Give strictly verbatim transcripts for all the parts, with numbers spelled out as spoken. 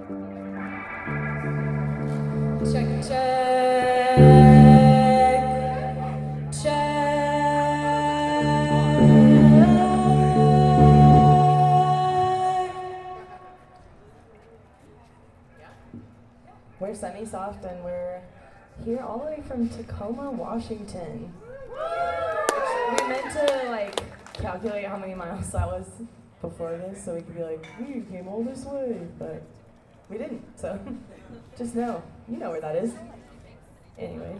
Check, check, check. We're Semi-Soft and we're here all the way from Tacoma, Washington. We meant to like calculate how many miles that was before this so we could be like, we came all this way, but we didn't, so just know. You know where that is. Anyways.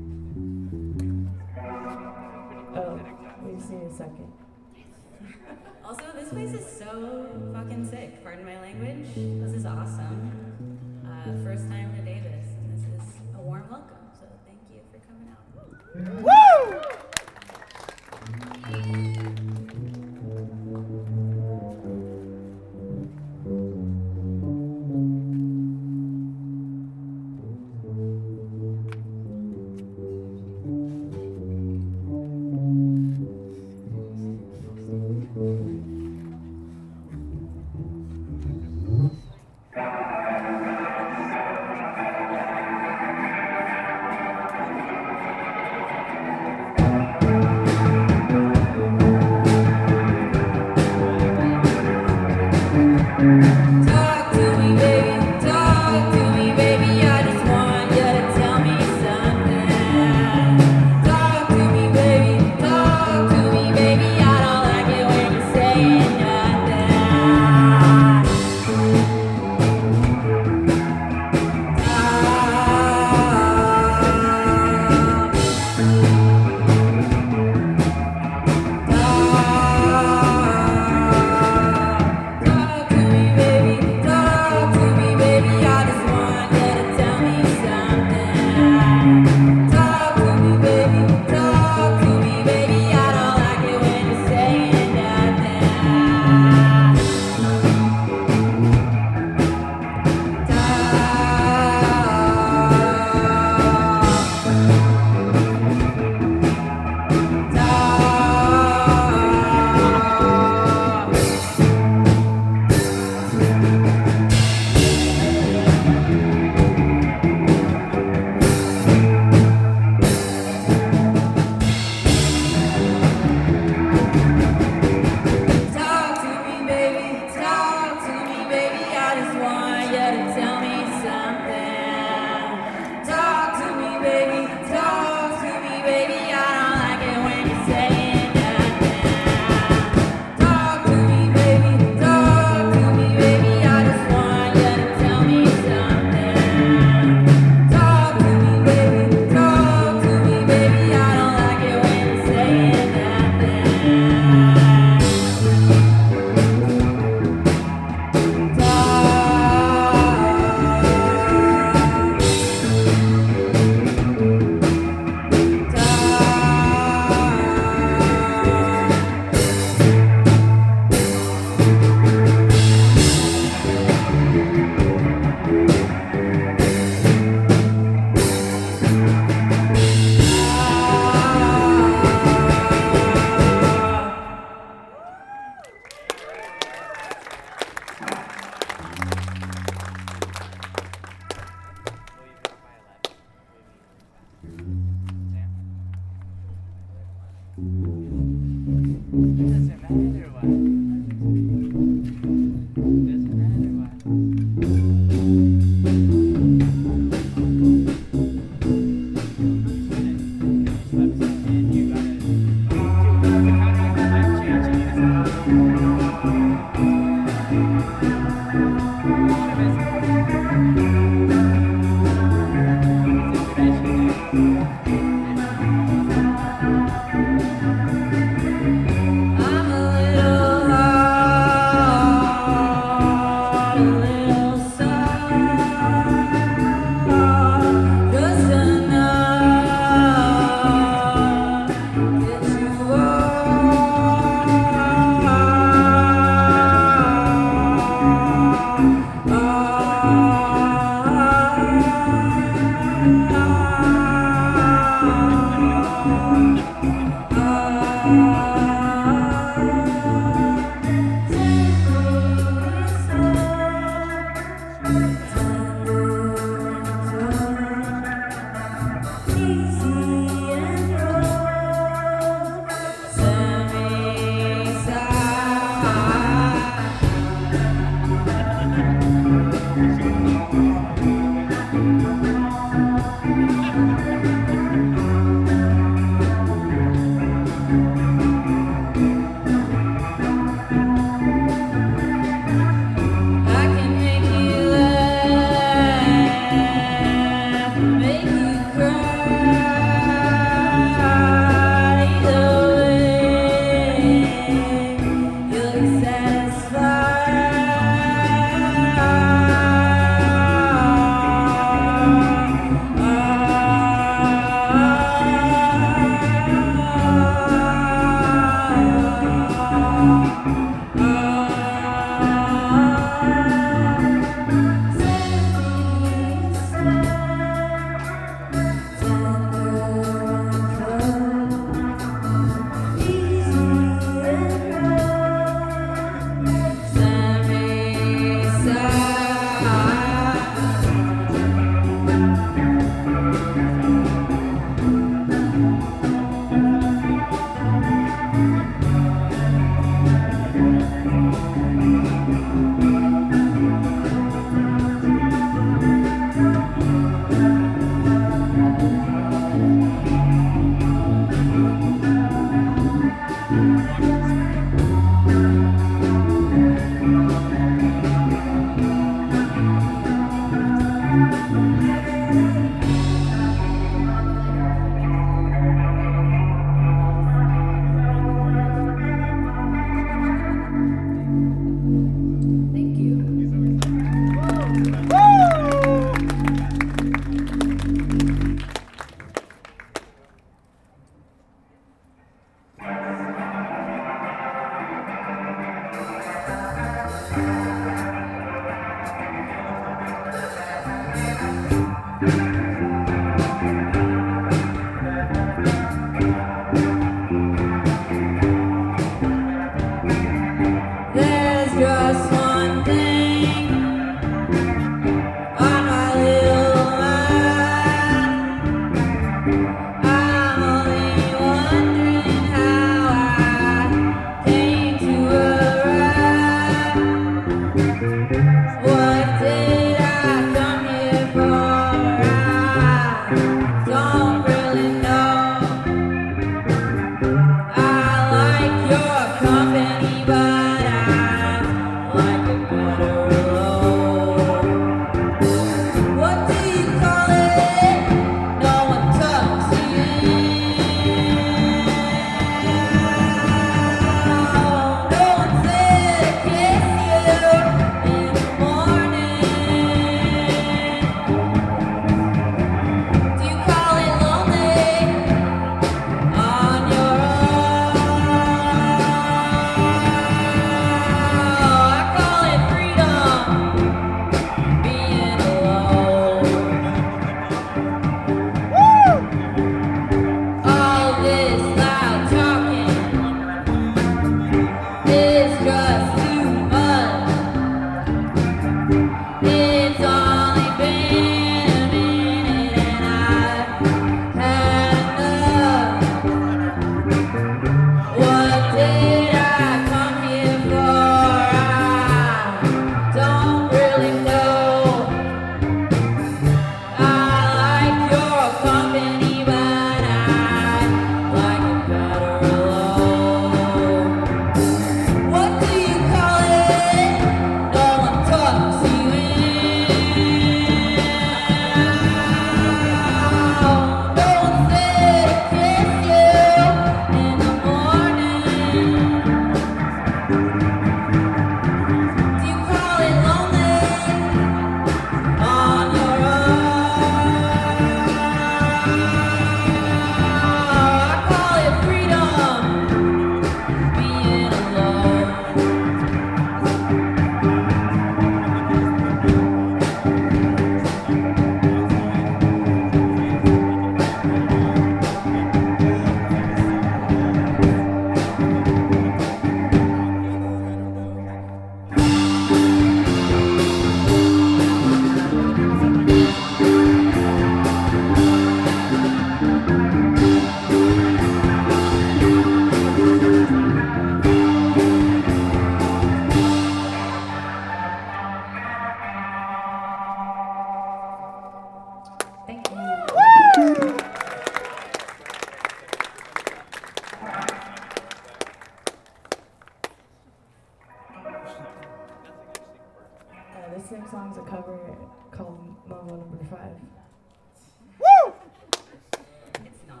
This next song's a cover called Mambo Number Five. Woo! It's not.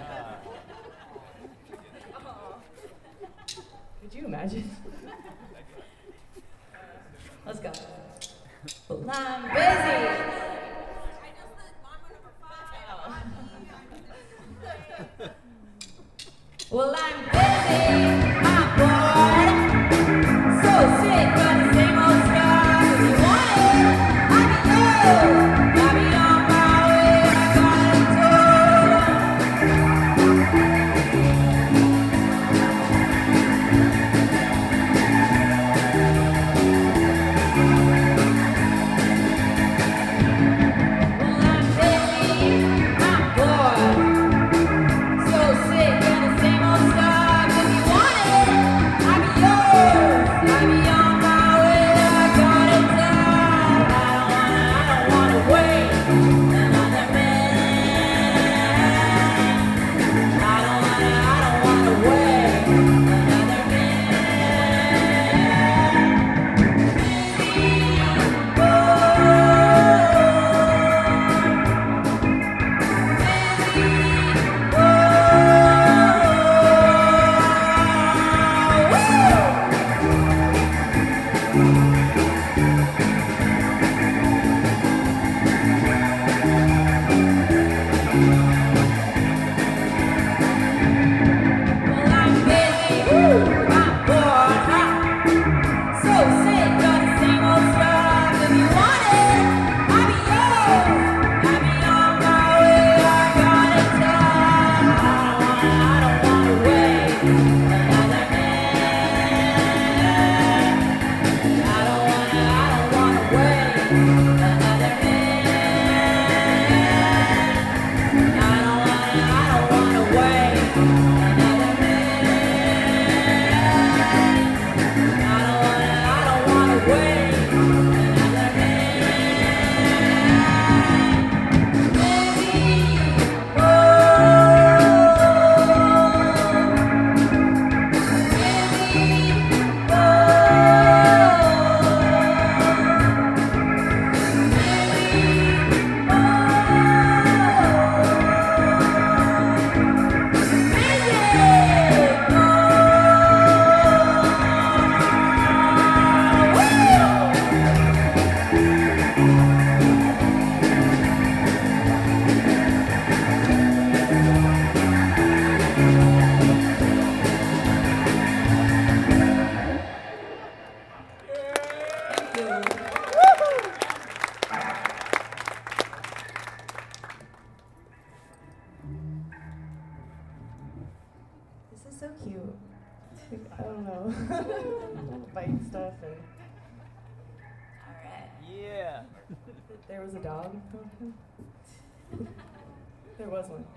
Could you imagine? Let's go. Well, I'm busy. Well, I'm busy, I'm bored, so sick of the same old stuff. If you want it, I'll be yours. I'll be on my way, I got it Well, I'm busy, I'm bored, so sick of the same old stuff. If you want it, I'll be yours. I'll be on my way, I got it done. I don't wanna, I don't wanna wait another minute. I don't wanna, I don't wanna wait another Well, I'm busy, I'm bored, huh? So sick of the same old stuff. If you want it, I'll be yours. I'll be on my way, I got it done. I don't wanna, I don't wanna wait another minute. I don't wanna, I don't wanna wait another minute. I don't wanna, I don't wanna wait another minute. I don't wanna, I don't wanna wait another minute. Busy, oh, This is so cute. Like, I don't know. Bite stuff and. Alright. Yeah. There was a dog. There was one.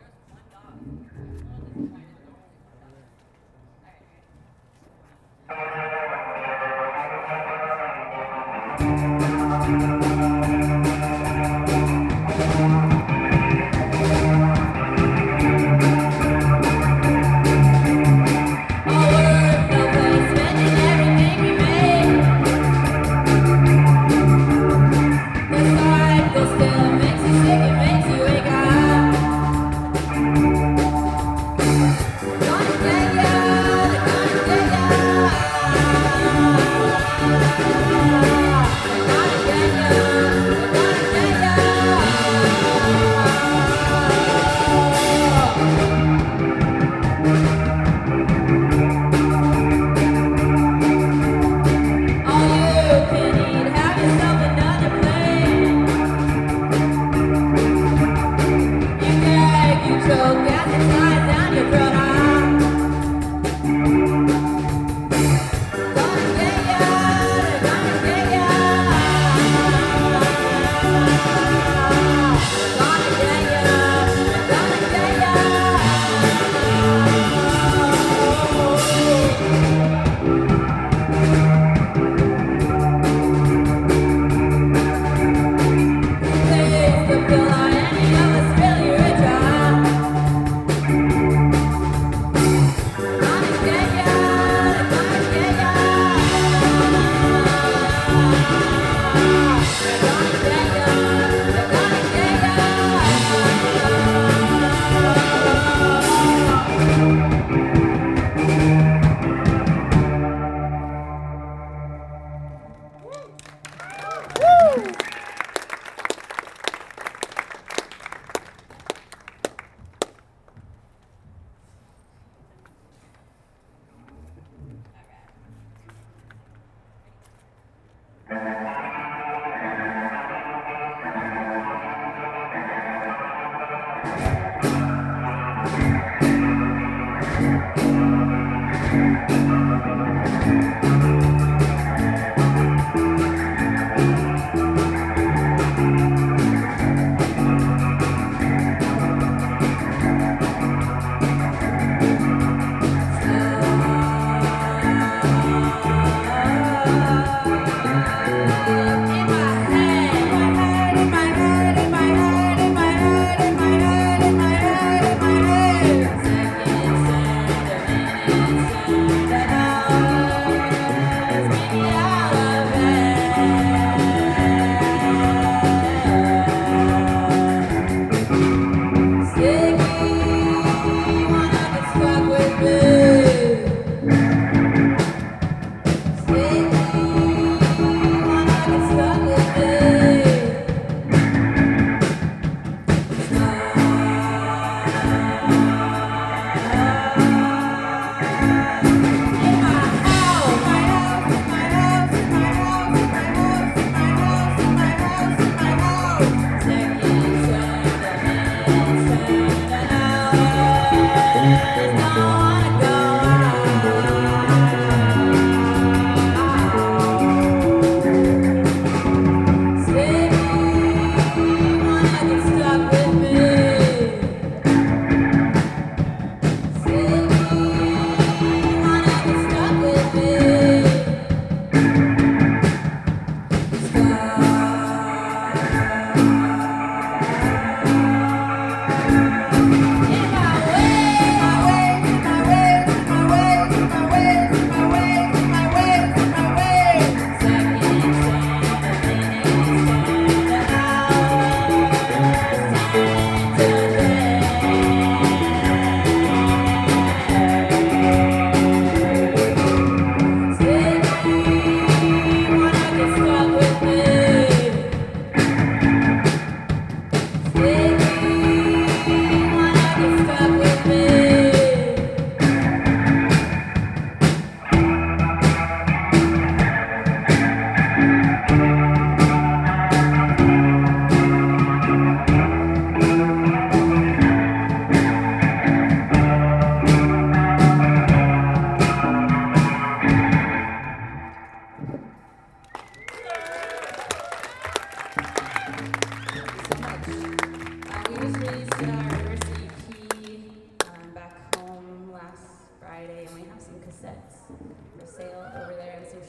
All work, no play, spending everything we made. The cycle still makes you sick, it makes you wake up.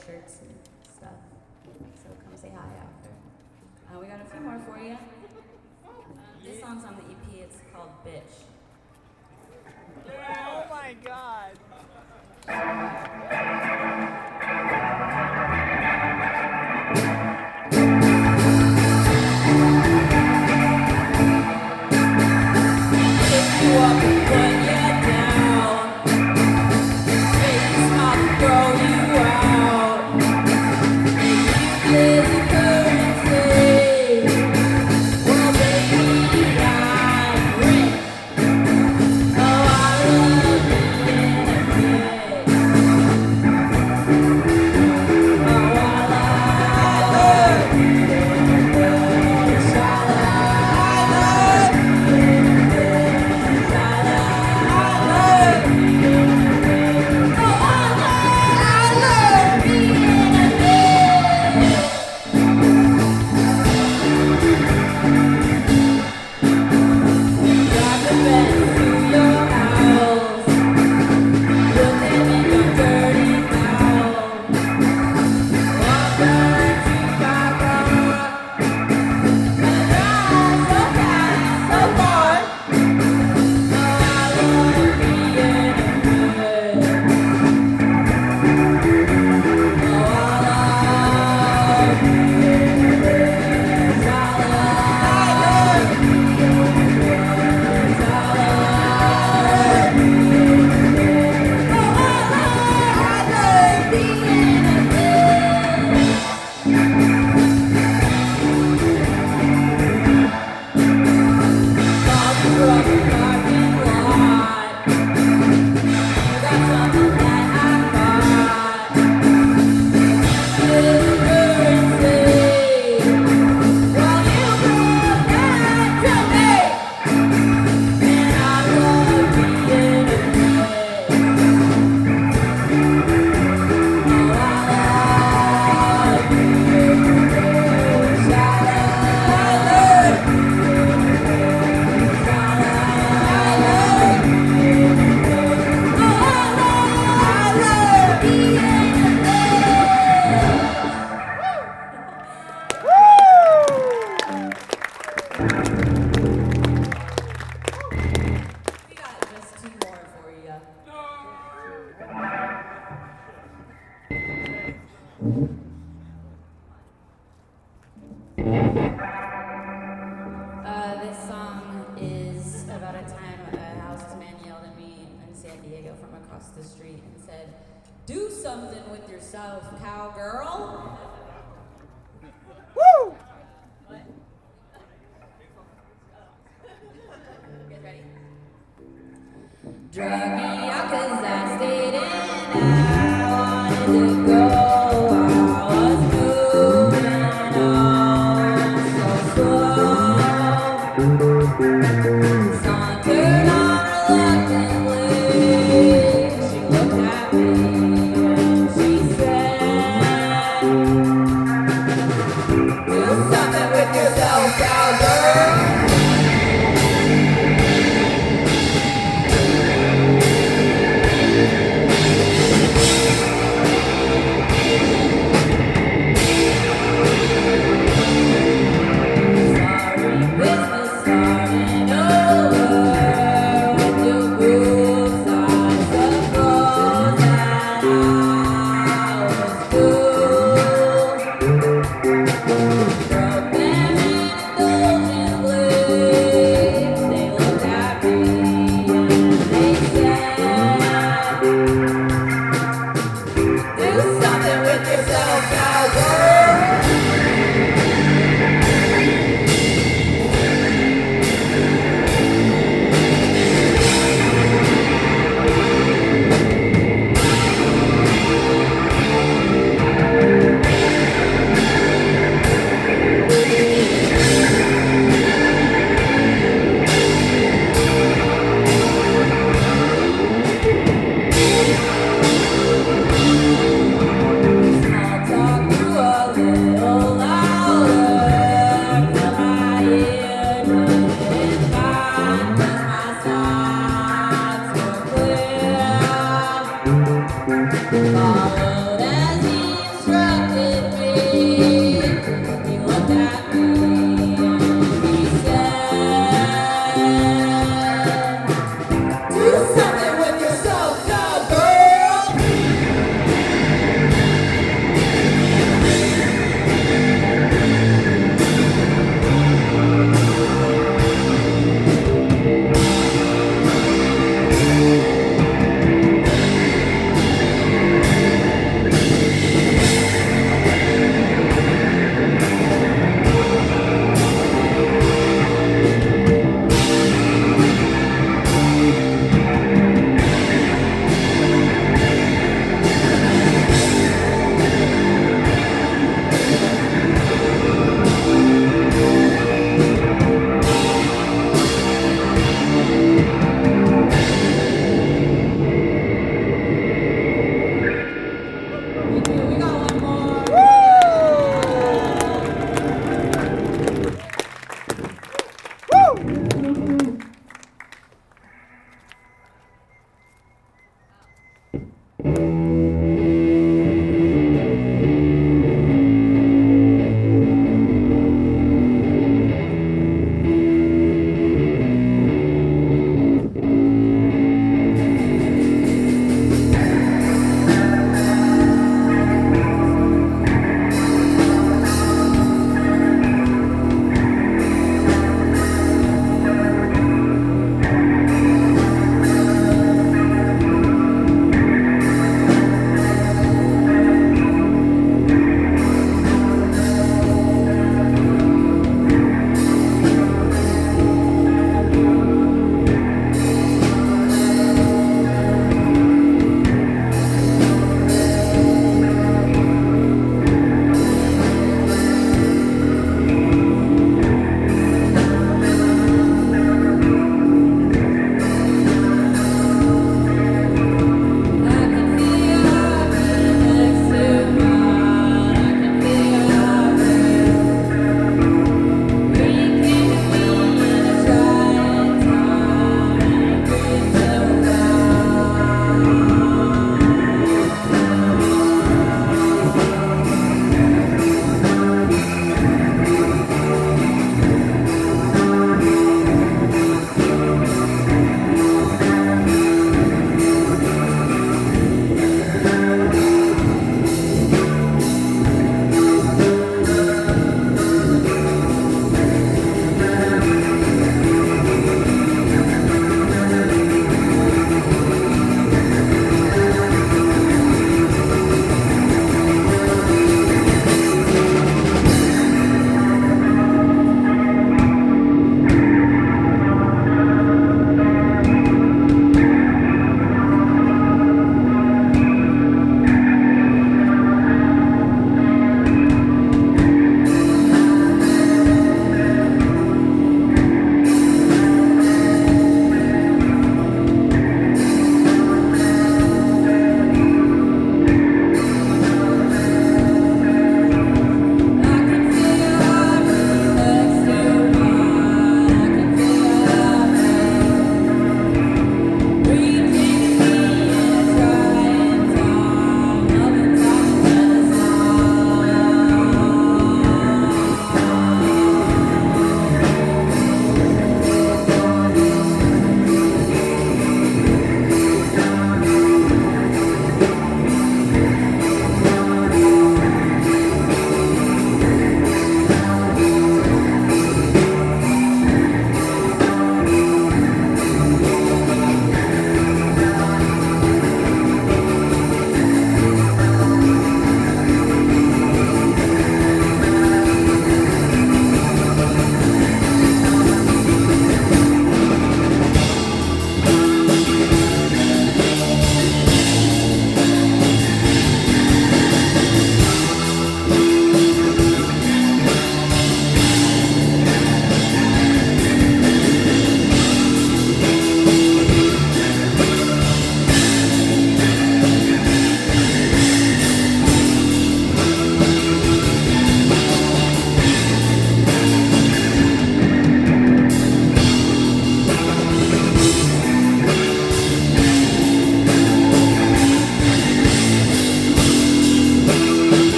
shirts and stuff. So come say hi after. Uh, we got a few more for you. This song's on the E P. It's called Bitch. Oh my God. Pick you up and put you down. Make you smile and throw you out. Make you lazy currency. Well, baby, I'm rich. Oh, I love being a bitch. Oh, I love being a bitch. I love being a bitch. I love being a bitch. Oh, I love being a bitch. Drive the Benz to your house. Put them in your dirty mouth. Walk back to Chicago. Gonna drive so fast, so far. Oh, I love being a bitch. Oh, I love being a bitch. I love being a bitch. I love being a bitch. Oh, I love being a bitch. Called you from the parking lot. You got something that I got. Little currency. Well, you brought that to me. And I love being a bitch. Oh, I love being a bitch. I love being a bitch. I love being a bitch. Oh, I love being a bitch. We got just two more for you. Uh, this song is about a time a house's man yelled at me in San Diego from across the street and said, "Do something with yourself, cowgirl." Woo! What? You guys ready? Drug me out 'cause I stayed in. I wanted to go. I was moving on so slow. Sauntered on reluctantly. She looked at me and she said, "Do something with yourself, cowgirl."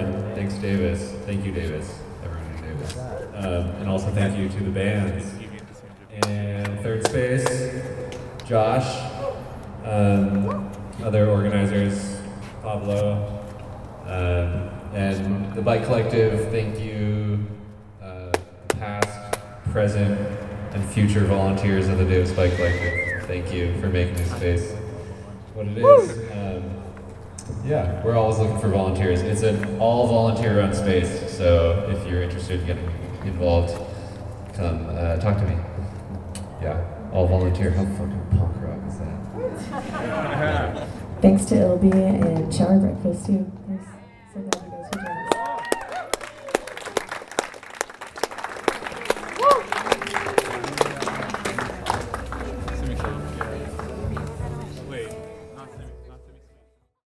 Thanks, Davis. Thank you, Davis. Everyone in Davis. Um, and also thank you to the bands. And third space, Josh. Um, other organizers, Pablo. Um, and the Bike Collective, thank you. Uh, past, present, and future volunteers of the Davis Bike Collective. Thank you for making this space what it is. Um, yeah, we're always looking for volunteers. It's an all volunteer run space, so if you're interested in getting involved, come uh, talk to me. Yeah, all volunteer. How fucking punk rock is that? Thanks to Ilby and Shower Breakfast too.